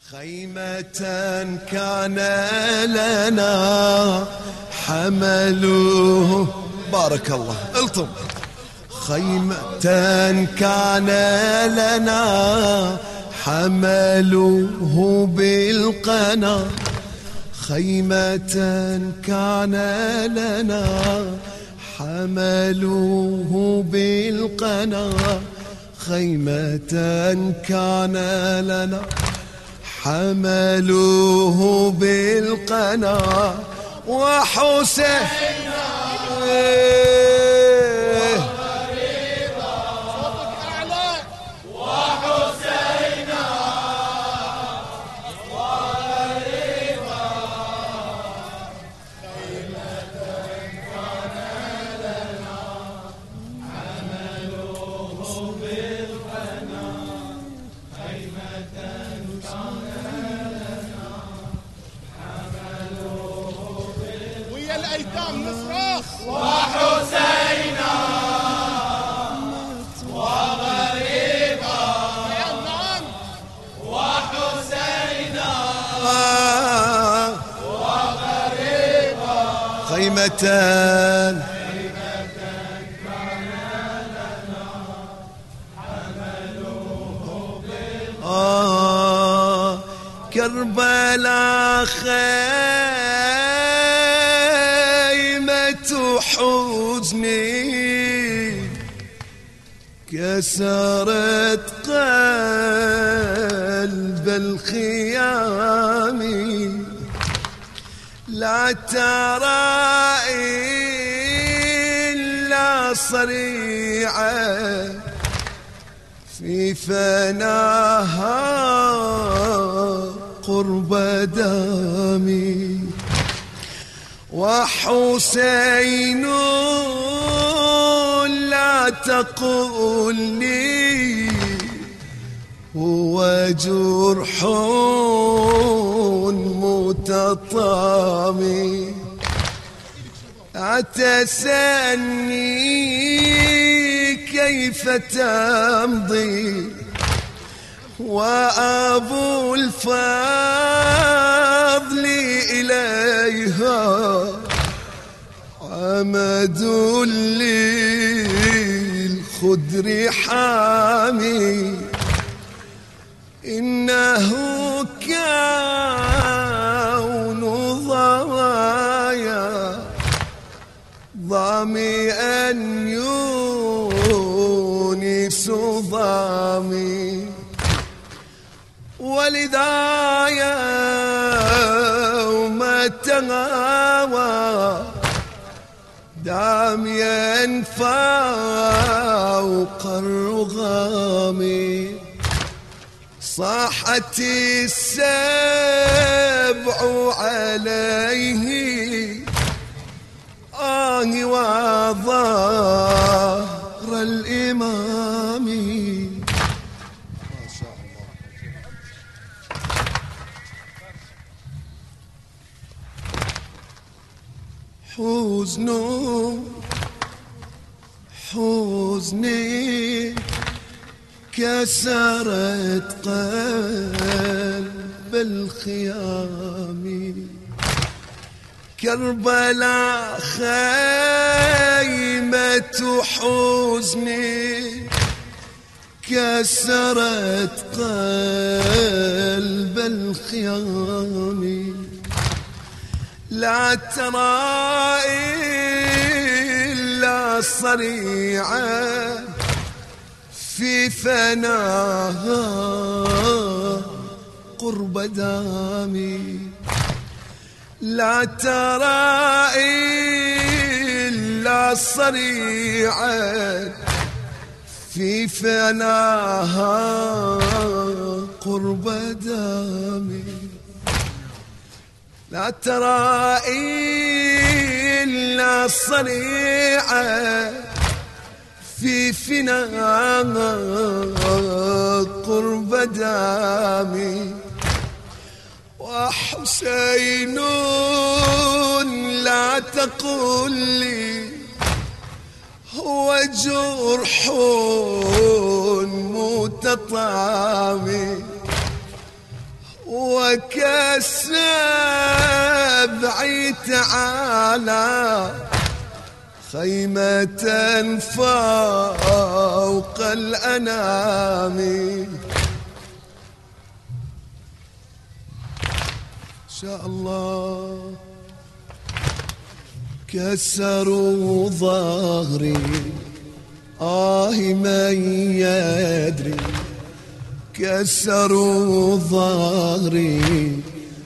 خيمة كان لنا حملوه. بارك الله. الطم. خيمة كان لنا حملوه بالقنا. خيمة كان لنا حملوه بالقنا. خيمة كان لنا حملوه بالقنا. وحسين الأيتام نصرخ وحسينا وغريبا وحسينا وغريبا. خيمتان كان لنا حملوه بالقنا. كربلاء حزني كسرت قلب الخيام. لا ترى إلا صريعة في فناها قرب دامي. وحسين لا تقل لي هو جرح متطامي. أتسني كيف تمضي وأبو الفضل إليها عمد للخدر حامي. إنه كون ضايا ظامئا يونس ظامي. ولذا يوم تغاوى داميا فوق الرغام. صاحت السبع عليه وظهر الإمام. حزني كسرت قلب الخيام. كربلاء خيمة حزني كسرت قلب الخيام. لا ترى إلا صريعة في فناها قرب دامي. لا ترى إلا صريعة في فناها قرب دامي. لا ترى إلا صريعة في فناها قرب دامي. وحسين لا تقل لي هو جرح متطامي. وكالسبع تعالى خيمة فوق الأنام. إن شاء الله. كسروا ظهري من يدري، كسروا ظهري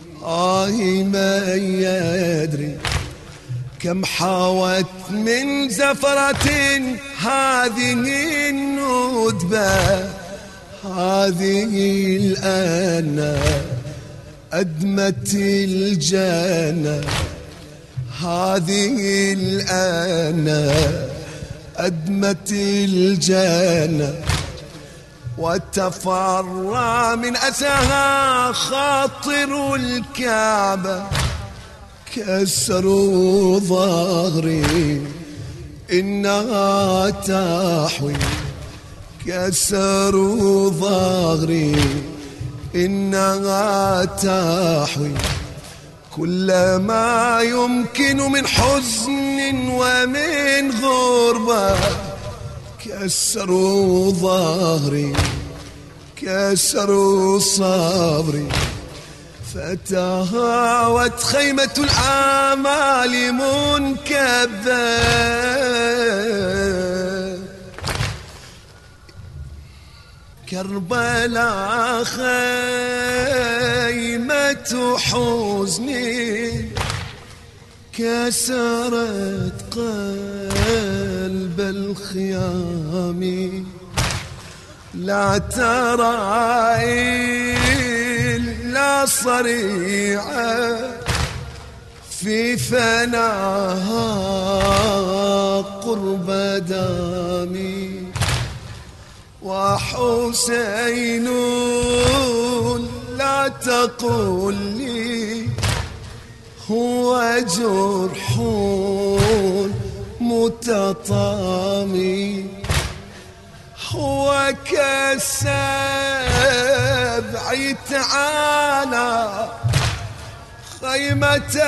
من يدري، كم حاوت من زفرة هذه الندبة، هذه الآن أدمت الجنة، هذه الآن أدمت الجنة، وتفرى من أساها خاطر الكعبة. كسروا ظهري إنها تحوي، كسروا ظهري إنها تحوي كل ما يمكن من حزن ومن غربة. كسروا ظهري كسروا صبري، فتهاوت خيمة الآمال منكبة. كربلاء خيمة حزني، كسرت قلب الخيام، لا ترى إلا صريعة في فناها قرب دامي، وحسين لا تقل لي هو جرح متطامي، هو كالسبع تعالى خيمة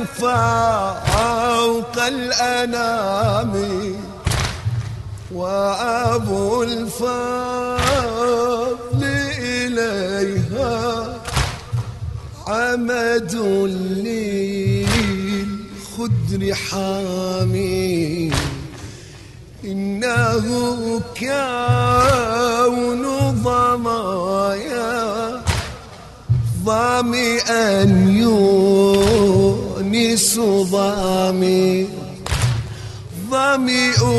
فوق الأنام، وأبو الفضل إليها عمد للخدر حامي. إنه كون ضمايا ظامئا يونس ضامي، ظامئ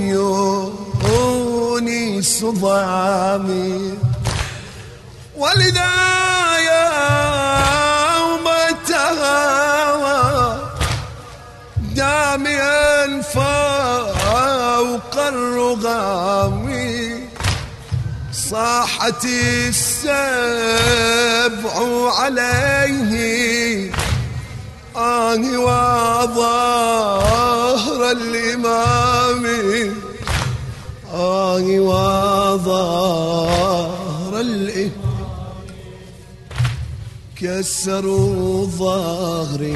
يونس ضامي. ولذا يوم تهاوى داميا فوق الرغام، صاحت السبع عليه وظهر الإمام، وظهر الإمام. كسروا ظهري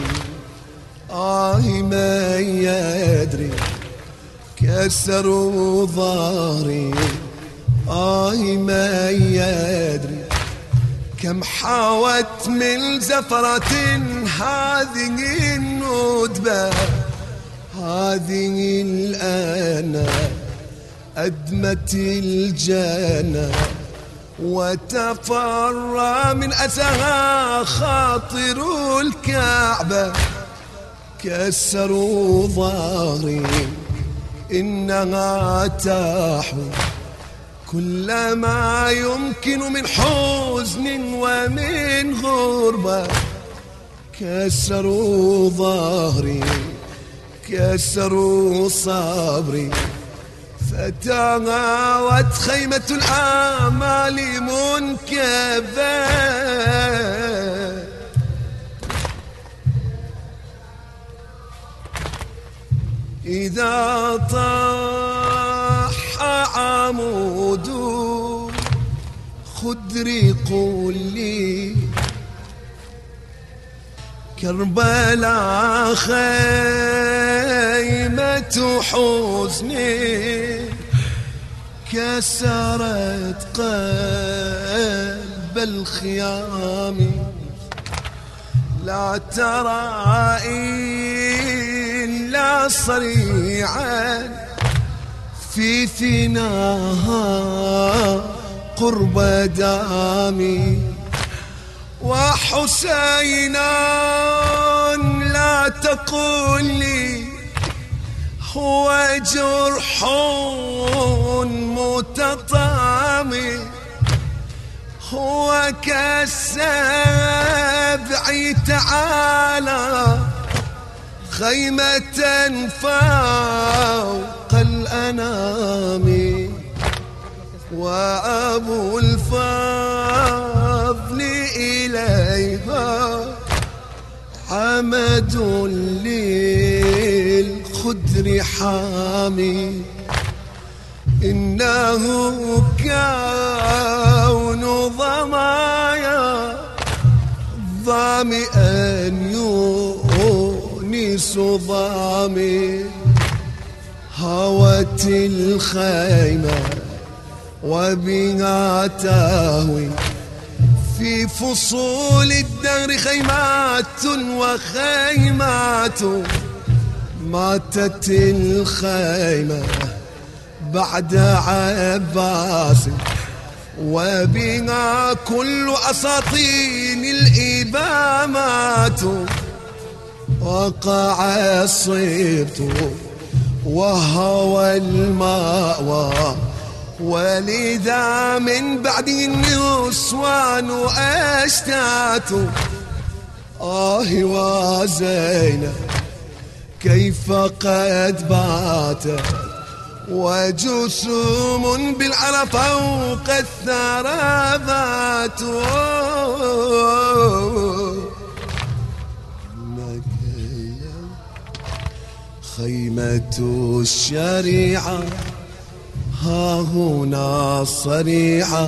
من يدري، كسروا ظهري من يدري، كم حاوت من زفرة هذه الندبة، هذه الآن أدمت الجنة، وتفرى من أساها خاطر الكعبة. كسروا ظهري إنها تحوي كل ما يمكن من حزن ومن غربة. كسروا ظهري كسروا صبري، فتهاوت خيمة الآمال منكبة. إذا طاح عمود خدري قل لي كربلاء خيمة حزني كسرت قلب الخيام، لا ترى إلا صريعا في ثناها قرب دامي، وحسينا لا تقل لي هو جرح متطامي، هو كالسبع تعالى خيمة فوق الأنام، وأبو الفضل إليها عمد للخدر حامي، إنه كون ضمايا ظامئا يونس ضامي، هوت الخيمة وبها تهوي في فصول الدهر خيمات وخيمات، ماتت الخيمة بعد عباس وبها كل أساطين الإبامات، وقع الصبت وهوى المأوى، ولذا من بعد النسوان أشتات، وزينب كيف قد باتت وجسوم بالعرى فوق الثرى خيمة الشريعة ها هنا صريعة،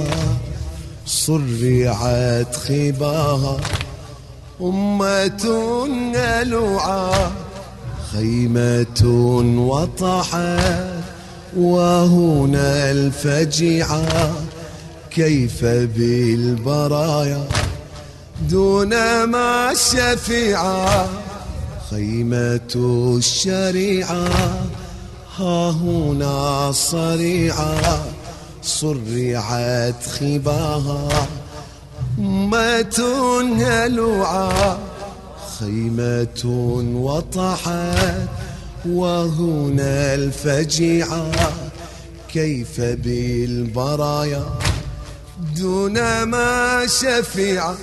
صرعت خباها أمة نلوعة، خيمة وطحت وهنا الفجيعة، كيف بالبرايا دون ما شفيعة، خيمة الشريعة ها هنا صريعة، صرعت خباها أمة هلوعة، خيمة وطحت وهنا الفجيعة، كيف بالبرايا دون ما شفيعة.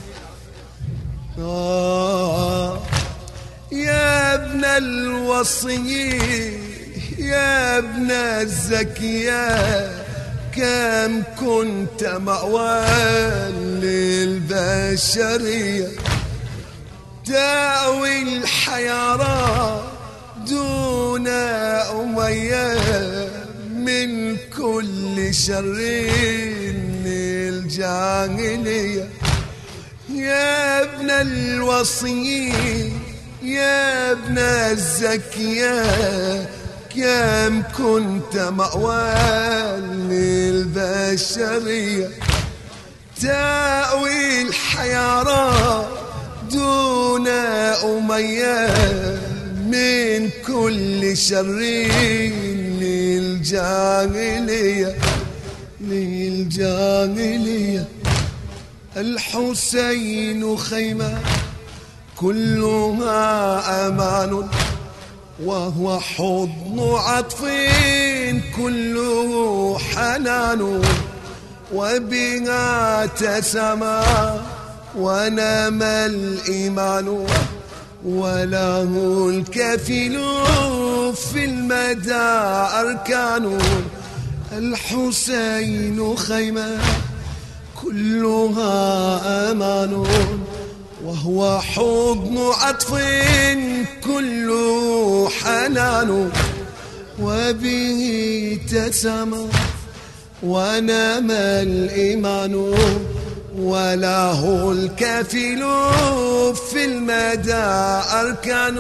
يا ابن الوصي يا ابن الزكية، كم كنت مأوى للبشرية، تأوي الحيارى دون أمية، من كل شر الجاهلية. يا ابن الوصي يا ابن الزكية، كم كنت مأوى للبشرية، تأوي الحيارى دون أمية، من كل شر للجاهلية. الحسين خيمة كلها أمان، وهو حضن عطف كله حنان، وبها تسمى ونام الإيمان، وله الكفيل في المدى أركان. الحسين خيمة كلها أمان، وهو حضن عطف كله حنان، وبه تسمى ونام الإيمان، وله الكفيل في المدى أركان.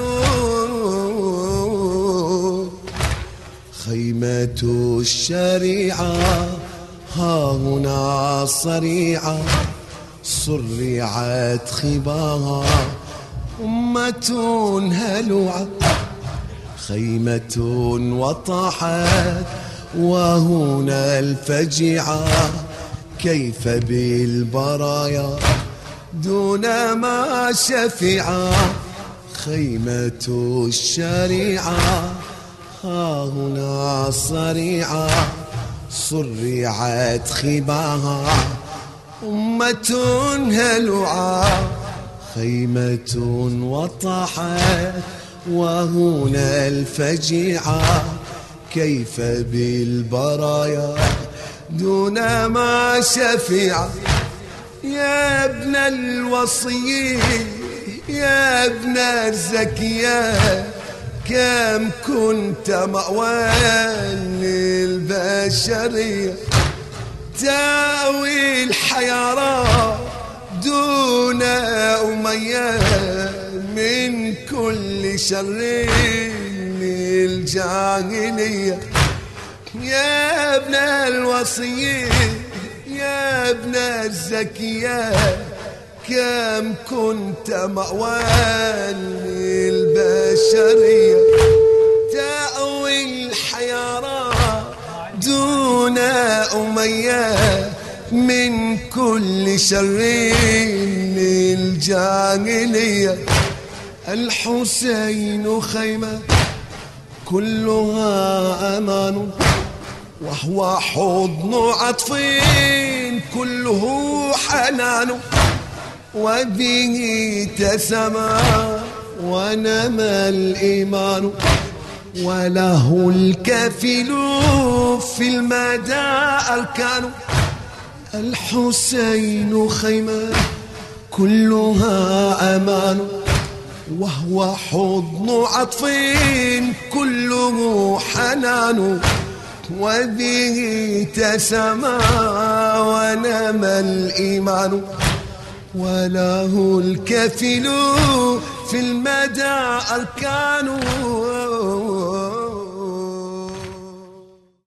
خيمة الشريعة ها هنا صريعة، صرعت خباها أمة هلوعة. خيمة وطاحت وهنا الفجيعة، كيف بالبرايا دون ما شفيعة. خيمة الشريعة ها هنا صريعة، صرعت خباها أمة هلوعة. خيمة وطاحت وهنا الفجيعة، كيف بالبرايا دون ما شفيعة. يا ابن الوصي يا ابن الزكية، كم كنت مأوى للبشرية. تاوي الحيارى دون أمية، من كل شر الجاهلية. يا ابن الوصي يا ابن الزكية، كم كنت مأوى للبشرية. تأوي الحيارى دون أمية، من كل شر الجاهلية. الحسين خيمة كلها أمان، وهو حضن عطف كله حنان. وبه تسمى ونمى الإيمان، وله الكفيل في المدى أركان. الحسين خيمة كلها أمان، وهو حضن عطف كله حنان. وبه تسمى ونمى الإيمان، وله الكفيل في المدى أركان.